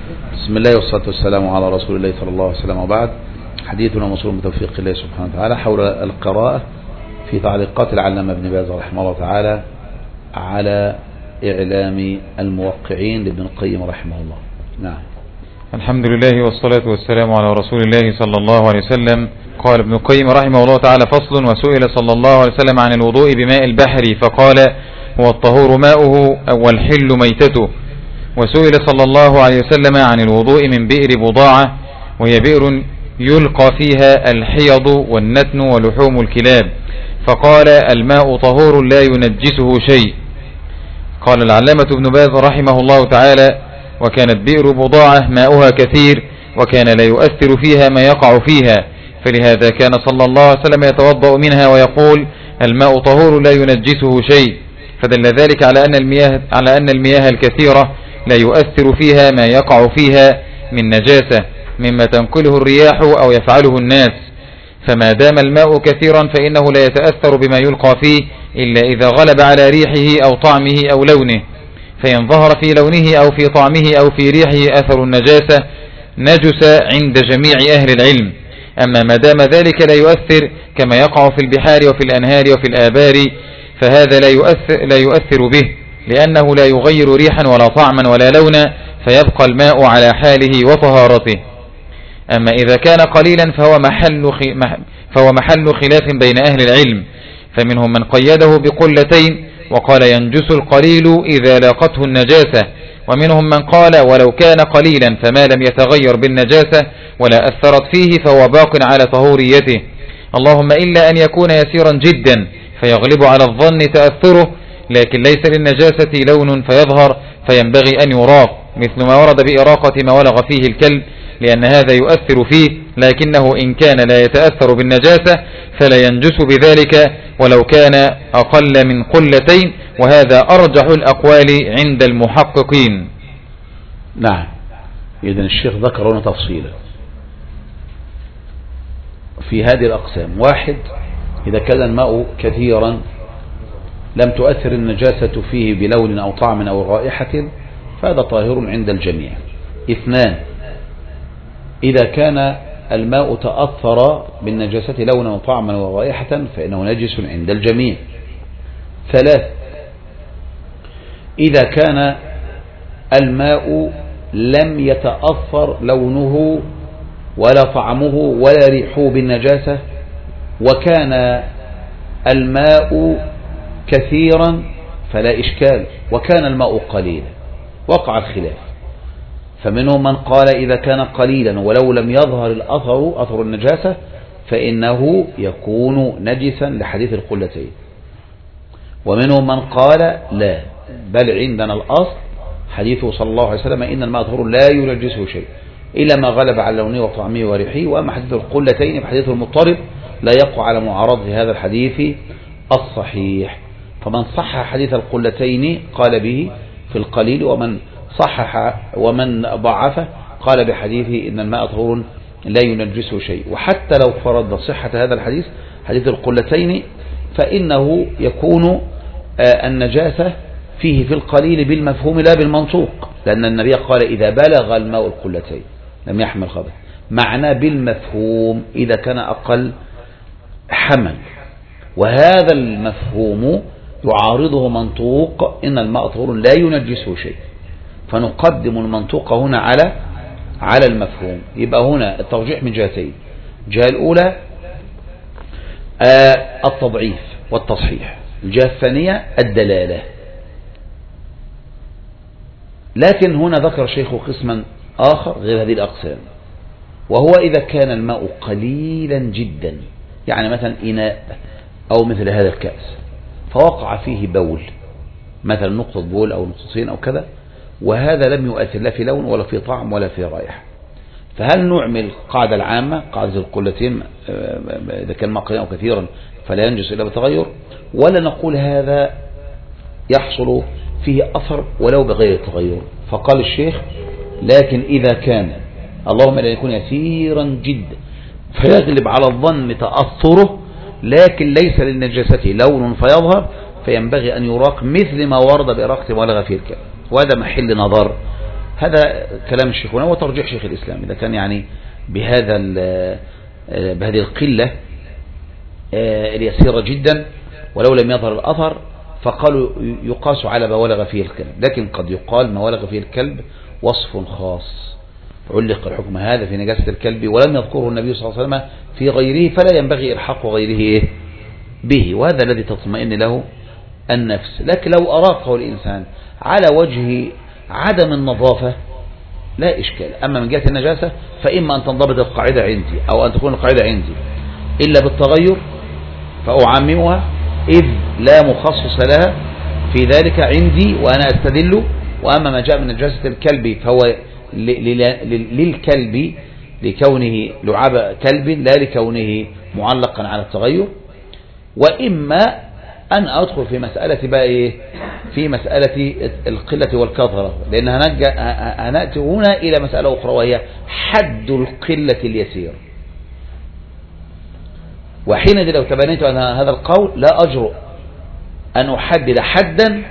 بسم الله والصلاة والسلام على رسول الله صلى الله عليه وسلم، وبعد. حديثنا موصول بتوفيق الله سبحانه وتعالى حول القراءة في تعليقات العلامة ابن باز رحمه الله تعالى على إعلام الموقعين لابن القيم رحمه الله. نعم. الحمد لله والصلاة والسلام على رسول الله صلى الله عليه وسلم. قال ابن القيم رحمه الله تعالى: فصل. وسئل صلى الله عليه وسلم عن الوضوء بماء البحر فقال: هو الطهور ماؤه والحل ميتته. وسئل صلى الله عليه وسلم عن الوضوء من بئر بضاعة، وهي بئر يلقى فيها الحيض والنتن ولحوم الكلاب، فقال: الماء طهور لا ينجسه شيء. قال العلامة ابن باز رحمه الله تعالى: وكانت بئر بضاعة ماؤها كثير، وكان لا يؤثر فيها ما يقع فيها، فلهذا كان صلى الله عليه وسلم يتوضأ منها ويقول: الماء طهور لا ينجسه شيء. فدل ذلك على أن المياه الكثيرة لا يؤثر فيها ما يقع فيها من نجاسة مما تنقله الرياح أو يفعله الناس، فما دام الماء كثيرا فإنه لا يتأثر بما يلقى فيه إلا إذا غلب على ريحه أو طعمه أو لونه، فإن ظهر في لونه أو في طعمه أو في ريحه أثر النجاسة نجس عند جميع أهل العلم. أما ما دام ذلك لا يؤثر كما يقع في البحار وفي الأنهار وفي الآبار فهذا لا يؤثر به، لأنه لا يغير ريحا ولا طعما ولا لونا، فيبقى الماء على حاله وطهارته. أما إذا كان قليلا فهو محل خلاف بين أهل العلم، فمنهم من قيده بقلتين وقال: ينجس القليل إذا لاقته النجاسة، ومنهم من قال: ولو كان قليلا فما لم يتغير بالنجاسة ولا أثرت فيه فهو باق على طهوريته، اللهم إلا أن يكون يسيرا جدا فيغلب على الظن تأثره، لكن ليس للنجاسة لون فيظهر فينبغي أن يراق، مثل ما ورد بإراقة ما ولغ فيه الكلب، لأن هذا يؤثر فيه، لكنه إن كان لا يتأثر بالنجاسة فلا ينجس بذلك ولو كان أقل من قلتين، وهذا أرجح الأقوال عند المحققين. نعم. إذن الشيخ ذكر هنا تفصيلا في هذه الأقسام: واحد، إذا كان الماء كثيرا لم تؤثر النجاسة فيه بلون أو طعم أو رائحة فهذا طاهر عند الجميع. اثنان، إذا كان الماء تأثر بالنجاسة لونا وطعما ورائحة فإنه نجس عند الجميع. ثلاث، إذا كان الماء لم يتأثر لونه ولا طعمه ولا ريحه بالنجاسة، وكان الماء كثيرا فلا إشكال، وكان الماء قليلا وقع الخلاف، فمنهم من قال إذا كان قليلا ولو لم يظهر أثر النجاسة فإنه يكون نجسا لحديث القلتين، ومنهم من قال لا، بل عندنا الأصل حديثه صلى الله عليه وسلم: إن الماء طهور لا ينجسه شيء إلا ما غلب على لونه وطعمه وريحه. وأما حديث القلتين فحديث المضطرب لا يقع على معارضة هذا الحديث الصحيح، فمن صحح حديث القلتين قال به في القليل، ومن ضعفه قال بحديثه إن الماء طهور لا ينجسه شيء. وحتى لو فرض صحة هذا الحديث حديث القلتين فإنه يكون النجاسة فيه في القليل بالمفهوم لا بالمنطوق، لأن النبي قال: إذا بلغ الماء القلتين لم يحمل خبث، معناه بالمفهوم إذا كان أقل حمل، وهذا المفهوم يعارضه منطوق إن الماء طهور لا ينجسه شيء، فنقدم المنطوق هنا على المفهوم. يبقى هنا الترجيح من جهتين: الجهة الأولى التضعيف والتصحيح، الجهة الثانية الدلالة. لكن هنا ذكر الشيخ قسما آخر غير هذه الأقسام، وهو إذا كان الماء قليلا جدا، يعني مثلا إناء أو مثل هذا الكأس فوقع فيه بول، مثلا نقطة بول أو نقطتين أو كذا، وهذا لم يؤثر لا في لون ولا في طعم ولا في رائحة، فهل نعمل القاعدة العامة قاعدة القلتين إذا كان الماء قليلا أو كثيرا فلا ينجس إلا بتغير، ولا نقول هذا يحصل فيه أثر ولو بغير تغير؟ فقال الشيخ: لكن إذا كان اللهم لا يكون يسيرا جدا فيغلب على الظن تأثره، لكن ليس للنجاسة لون فيظهر، فينبغي أن يراق مثل ما ورد بإراقة مبالغة فيه الكلام، وهذا محل نظر. هذا كلام الشيخ هنا وترجيح شيخ الإسلام. إذا كان يعني بهذه القلة اليسيرة جدا ولو لم يظهر الأثر، فقالوا يقاس على ما ولغ فيه الكلب، لكن قد يقال ما ولغ فيه الكلب وصف خاص علق الحكم هذا في نجاسة الكلب ولم يذكره النبي صلى الله عليه وسلم في غيره، فلا ينبغي إلحاق غيره به، وهذا الذي تطمئن له النفس. لكن لو أراقه الإنسان على وجه عدم النظافة لا إشكال. أما من جهة النجاسة فإما أن تنضبط القاعدة عندي أو أن تكون القاعدة عندي إلا بالتغير فأعممها، إذ لا مخصص لها في ذلك عندي وأنا أستدل. وأما ما جاء من نجاسة الكلب فهو للكلب لكونه لعاب كلب لا لكونه معلقا على التغير. وإما أن أدخل في مسألة بقى إيه، في مسألة القلة والكثرة، لأن هنأتي هنا إلى مسألة أخرى وهي حد القلة اليسير. وحينئذ لو تبنيت عن هذا القول لا أجرؤ أن أحدد حدا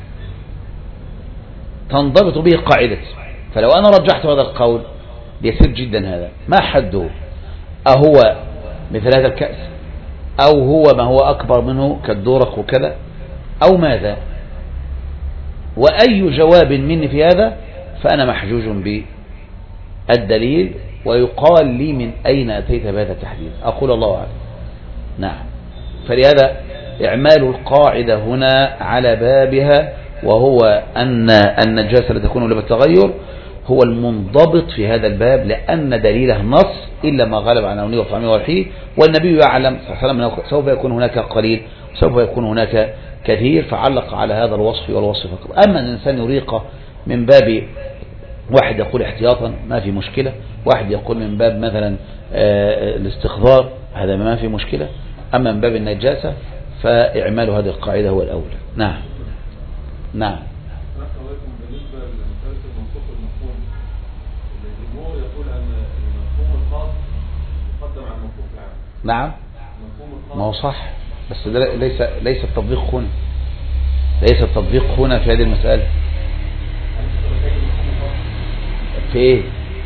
تنضبط به قاعدتي. فلو أنا رجحت هذا القول يسير جدا، هذا ما حده؟ أهو مثل هذا الكأس، أو هو ما هو أكبر منه كالدورق وكذا، أو ماذا؟ وأي جواب مني في هذا فأنا محجوج بالدليل، ويقال لي من أين أتيت بهذا التحديد؟ أقول الله أعلم. نعم. فلهذا إعمال القاعدة هنا على بابها، وهو أن النجاسة التي تكون بالتغير هو المنضبط في هذا الباب، لأن دليله نص إلا ما غلب عن لونه وطعمه وريحه، والنبي يعلم صلى الله عليه وسلم سوف يكون هناك قليل سوف يكون هناك كثير، فعلق على هذا الوصف والوصف فقط. أما الإنسان يريق من باب واحد يقول احتياطا ما في مشكلة، واحد يقول من باب مثلا الاستخضار، هذا ما في مشكلة. أما من باب النجاسة فإعمال هذه القاعدة هو الأولى. نعم. نعم. بالنسبة لمسألة المنطوق المفهوم، الجمهور يقول أن المفهوم الخاص يقدم على المنطوق العام. نعم. ما هو صح، بس ده ليس التطبيق هنا، ليس التطبيق هنا في هذه المسألة. في ايه؟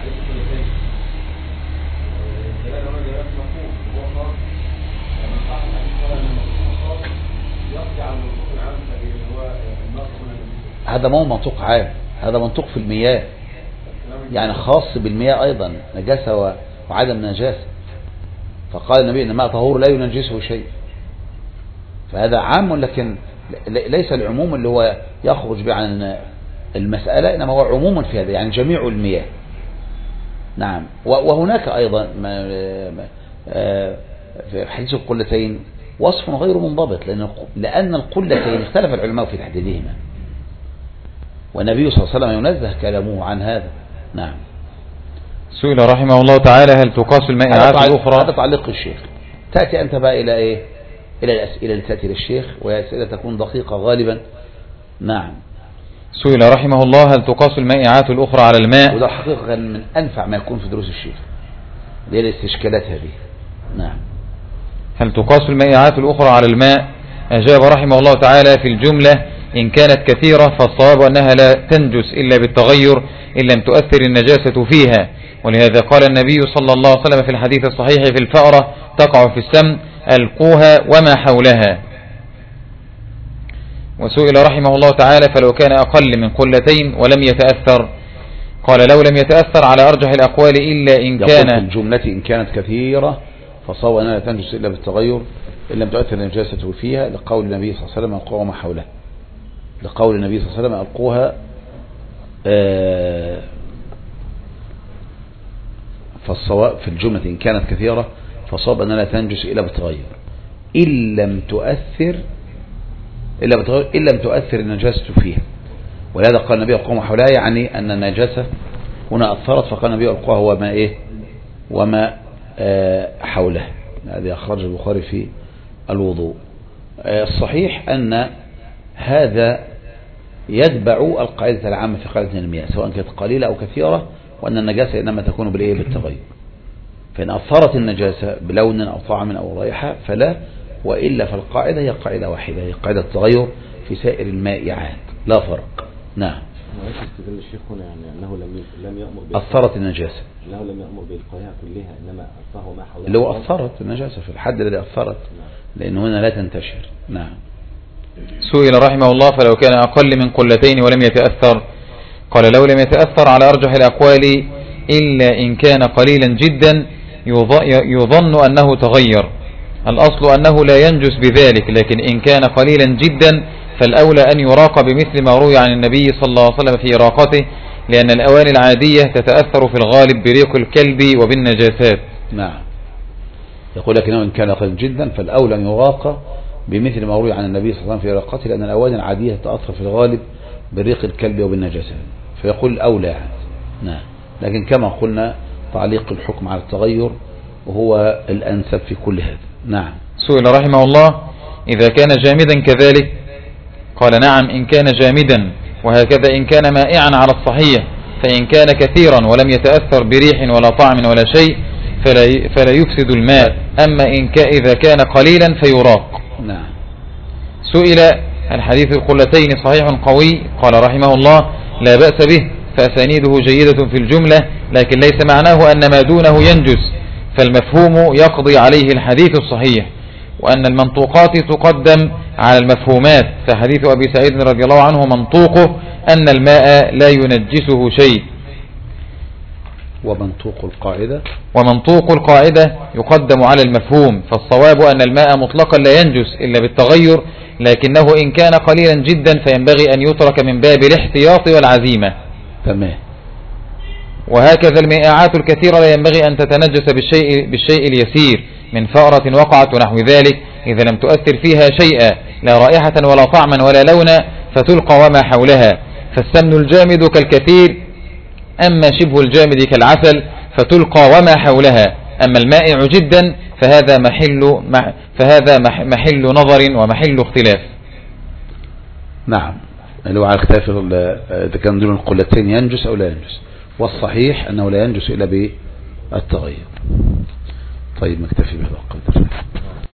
هذا ما هو منطوق عام، هذا منطوق في المياه، يعني خاص بالمياه أيضا، نجاسة وعدم نجاسة. فقال النبي إن الماء طهور لا ينجسه شيء، فهذا عام، لكن ليس العموم اللي هو يخرج به عن المسألة، إنما هو عموم في هذا، يعني جميع المياه. نعم. وهناك أيضا في حديث القلتين وصف غير منضبط، لأن القلتين اختلف العلماء في تحديدهما، والنبي صلى الله عليه وسلم ينزه كلامه عن هذا. نعم. سئل رحمه الله تعالى هل تقاس المائعات الأخرى؟ هذا تعليق الشيخ. تأتي أنت بقى إلى إيه؟ إلى الأسئلة اللي تأتي للشيخ، وهي أسئلة تكون دقيقة غالبا. نعم. سئل رحمه الله هل تقاس المائعات الأخرى على الماء؟ وده حقيقة من أنفع ما يكون في دروس الشيخ، دي الاستشكالات هذه. نعم. هل تقاس المائعات الأخرى على الماء؟ أجاب رحمه الله تعالى في الجملة إن كانت كثيرة فالصواب أنها لا تنجس إلا بالتغير إن لم تؤثر النجاسة فيها، ولهذا قال النبي صلى الله عليه وسلم في الحديث الصحيح في الفأرة تقع في السمن ألقوها وما حولها. وسئل رحمه الله تعالى فلو كان أقل من قلتين ولم يتأثر، قال لو لم يتأثر على أرجح الأقوال إلا إن كان في الجملة إن كانت كثيرة فصواب أنها لا تنجس إلا بالتغير إن لم تؤثر النجاسة فيها، لقول النبي صلى الله عليه وسلم ألقوها وما حولها، لقول النبي صلى الله عليه وسلم ألقوها فالصواب في الجملة إن كانت كثيرة فصواب أنها لا تنجس إلا بالتغير إن لم تؤثر النجاسة فيها. ولهذا قال النبي ألقوها وما حولها، يعني أن النجاسة هنا أثرت، فقال النبي ألقوها وما إيه وما حولها. هذا أخرج البخاري في الوضوء. الصحيح أن هذا يتبع القاعدة العامة في قاعدة المياه سواء كانت قليلة أو كثيرة، وأن النجاسة إنما تكون بالتغير، فإن أثرت النجاسة بلون أو طعم أو رائحة فلا، وإلا فالقاعدة هي قاعدة واحدة، هي قاعدة التغير في سائر المائعات لا فرق. نعم. يستدل الشيخ هنا يعني أنه لم يأمر أثرت النجاسة، أنه لم يأمر بالقياء كلها، إنما أثره ما حولها اللي هو أثرت النجاسة في الحد الذي أثرت، لأنه هنا لا تنتشر. نعم. سئل رحمه الله فلو كان أقل من قلتين ولم يتأثر، قال لو لم يتأثر على أرجح الأقوال إلا إن كان قليلا جدا يظن أنه تغير، الأصل أنه لا ينجس بذلك، لكن إن كان قليلا جدا فالأولى أن يراق بمثل ما روي عن النبي صلى الله عليه وسلم في إراقته، لأن الأواني العادية تتأثر في الغالب بريق الكلب وبالنجاسات. نعم. يقول لك إن كان قليلا جدا فالأولى أن يراق بمثل ما روي عن النبي صلى الله عليه وسلم في إراقته، لأن الأواني العادية تتأثر في الغالب بريق الكلب وبالنجاسات، فيقول الأولى يعني. نعم. لكن كما قلنا تعليق الحكم على التغير وهو الأنسب في كل هذا. نعم. سئل رحمه الله إذا كان جامدا كذلك، قال نعم إن كان جامدا، وهكذا إن كان مائعا على الصحيح، فإن كان كثيرا ولم يتأثر بريح ولا طعم ولا شيء فلا يفسد الماء، أما إذا كان قليلا فيراق. نعم. سئل الحديث القلتين صحيح قوي، قال رحمه الله لا بأس به، فأسانيده جيدة في الجملة، لكن ليس معناه أن ما دونه ينجس، فالمفهوم يقضي عليه الحديث الصحيح، وأن المنطوقات تقدم على المفهومات، فحديث أبي سعيد رضي الله عنه منطوقه أن الماء لا ينجسه شيء، ومنطوق القاعدة يقدم على المفهوم، فالصواب أن الماء مطلقا لا ينجس إلا بالتغير، لكنه إن كان قليلا جدا فينبغي أن يترك من باب الاحتياط والعزيمة. تمام. وهكذا المائعات الكثيرة لا ينبغي أن تتنجس بالشيء اليسير من فأرة وقعت ونحو ذلك، إذا لم تؤثر فيها شيئا لا رائحة ولا طعما ولا لونا فتلقى وما حولها، فالسمن الجامد كالكثير، أما شبه الجامد كالعسل فتلقى وما حولها، أما المائع جدا فهذا محل نظر ومحل اختلاف. نعم. اللي هو على اختلاف إذا كان دون القلتين ينجس أو لا ينجس، والصحيح أنه لا ينجس إلا بالتغير. طيب نكتفي بهذا القدر.